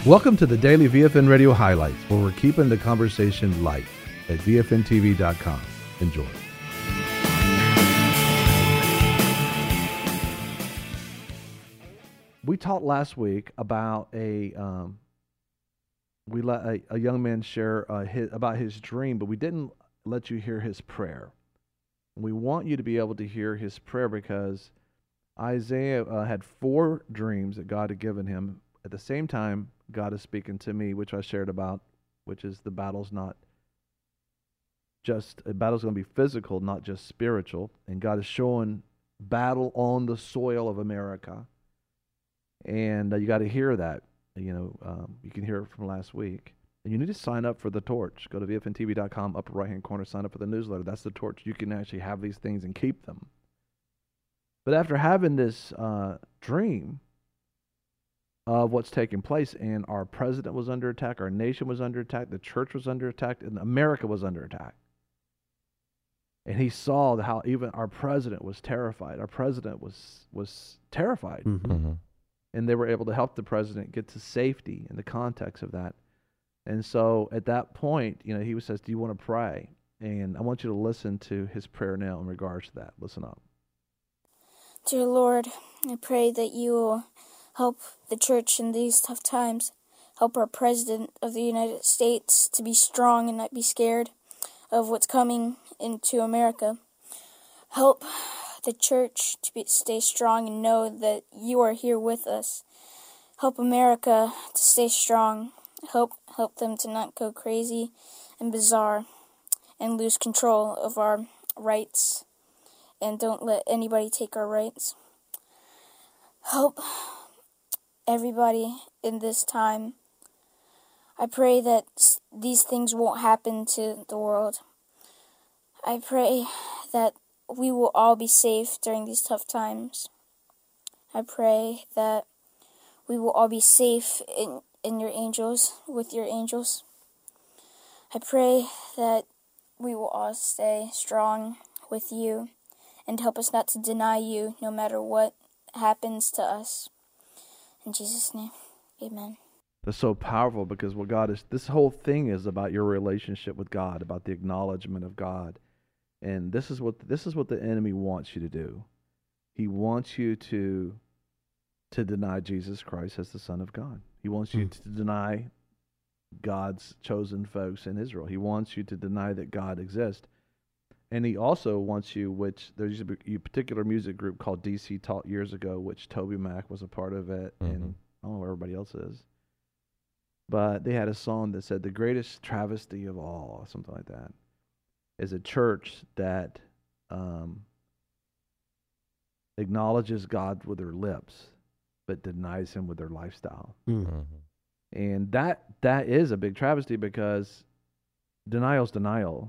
Welcome to the Daily VFN Radio Highlights, where we're keeping the conversation light at VFNTV.com. Enjoy. We talked last week about we let a young man share about his dream, but we didn't let you hear his prayer. We want you to be able to hear his prayer because Isaiah had 4 dreams that God had given him. At the same time, God is speaking to me, which I shared about, which is the battle's not just, a battle's going to be physical, not just spiritual. And God is showing battle on the soil of America. And you got to hear that. You can hear it from last week. And you need to sign up for the torch. Go to VFNTV.com, upper right-hand corner, sign up for the newsletter. That's the torch. You can actually have these things and keep them. But after having this dream of what's taking place, and our president was under attack, our nation was under attack, the church was under attack, and America was under attack. And he saw how even our president was terrified. Our president was terrified. Mm-hmm. And they were able to help the president get to safety in the context of that. And so at that point, he says, do you want to pray? And I want you to listen to his prayer now in regards to that. Listen up. Dear Lord, I pray that you will help the church in these tough times. Help our President of the United States to be strong and not be scared of what's coming into America. Help the church to stay strong and know that you are here with us. Help America to stay strong. Help them to not go crazy and bizarre and lose control of our rights. And don't let anybody take our rights. Help everybody in this time. I pray that these things won't happen to the world. I pray that we will all be safe during these tough times. I pray that we will all be safe in your angels, with your angels. I pray that we will all stay strong with you and help us not to deny you no matter what happens to us. In Jesus' name, amen. That's so powerful because this whole thing is about your relationship with God, about the acknowledgement of God. And this is what the enemy wants you to do. He wants you to deny Jesus Christ as the Son of God. He wants you to deny God's chosen folks in Israel. He wants you to deny that God exists. And he also wants you, which there used to be a particular music group called DC Talk years ago, which Toby Mac was a part of it, and I don't know where everybody else is. But they had a song that said, the greatest travesty of all, or something like that, is a church that acknowledges God with their lips, but denies him with their lifestyle. Mm-hmm. And that is a big travesty because denial's denial.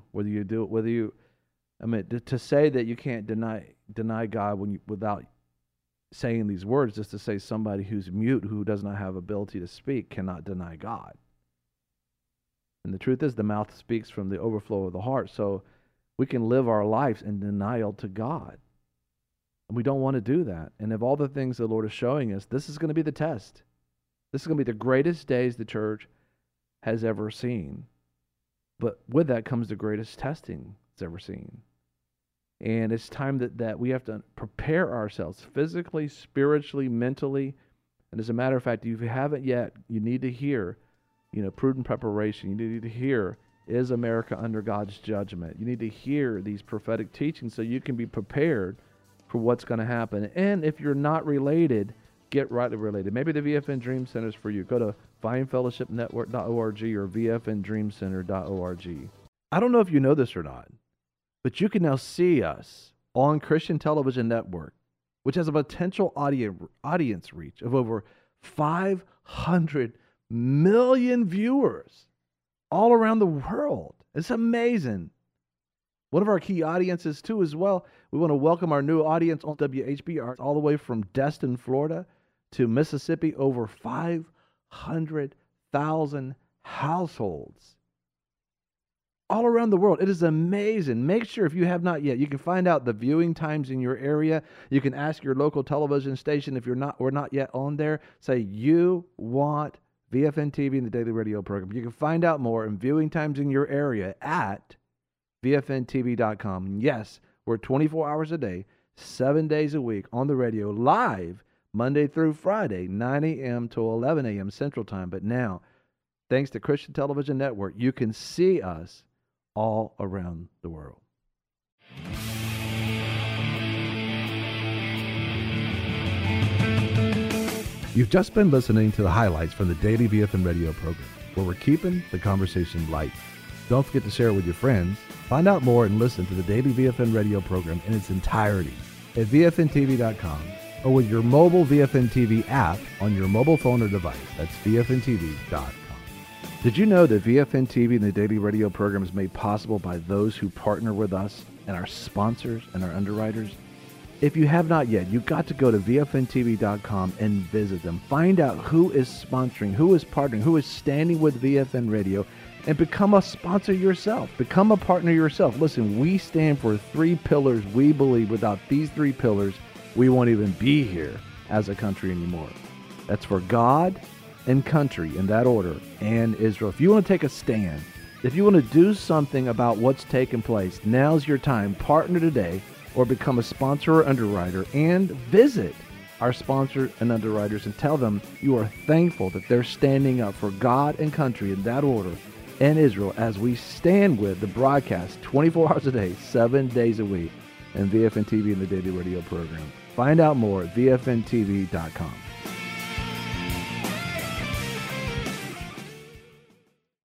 To say that you can't deny God without saying these words, just to say somebody who's mute, who does not have ability to speak, cannot deny God. And the truth is, the mouth speaks from the overflow of the heart. So we can live our lives in denial to God. And we don't want to do that. And of all the things the Lord is showing us, this is going to be the test. This is going to be the greatest days the church has ever seen. But with that comes the greatest testing it's ever seen. And it's time that we have to prepare ourselves physically, spiritually, mentally. And as a matter of fact, if you haven't yet, you need to hear, prudent preparation. You need to hear, is America under God's judgment? You need to hear these prophetic teachings so you can be prepared for what's going to happen. And if you're not related, get rightly related. Maybe the VFN Dream Center is for you. Go to findfellowshipnetwork.org or vfndreamcenter.org. I don't know if you know this or not, but you can now see us on Christian Television Network, which has a potential audience reach of over 500 million viewers all around the world. It's amazing. One of our key audiences, too, as well, we want to welcome our new audience on WHBR all the way from Destin, Florida to Mississippi, over 500,000 households all around the world. It is amazing. Make sure, if you have not yet, you can find out the viewing times in your area. You can ask your local television station if we're not yet on there. Say, you want VFN TV and the daily radio program. You can find out more and viewing times in your area at VFNTV.com. Yes, we're 24 hours a day, 7 days a week on the radio, live Monday through Friday, 9 a.m. to 11 a.m. Central Time. But now, thanks to Christian Television Network, you can see us all around the world. You've just been listening to the highlights from the Daily VFN Radio program, where we're keeping the conversation light. Don't forget to share it with your friends. Find out more and listen to the Daily VFN Radio program in its entirety at VFNTV.com or with your mobile VFN TV app on your mobile phone or device. That's VFNTV.com. Did you know that VFN TV and the Daily Radio program is made possible by those who partner with us and our sponsors and our underwriters? If you have not yet, you've got to go to VFNTV.com and visit them. Find out who is sponsoring, who is partnering, who is standing with VFN Radio, and become a sponsor yourself. Become a partner yourself. Listen, we stand for 3 pillars. We believe without these 3 pillars, we won't even be here as a country anymore. That's for God and country, in that order, and Israel. If you want to take a stand, if you want to do something about what's taking place, now's your time. Partner today, or become a sponsor or underwriter, and visit our sponsors and underwriters and tell them you are thankful that they're standing up for God and country in that order and Israel as we stand with the broadcast 24 hours a day, 7 days a week, and VFN TV and the Daily Radio program. Find out more at VFNTV.com.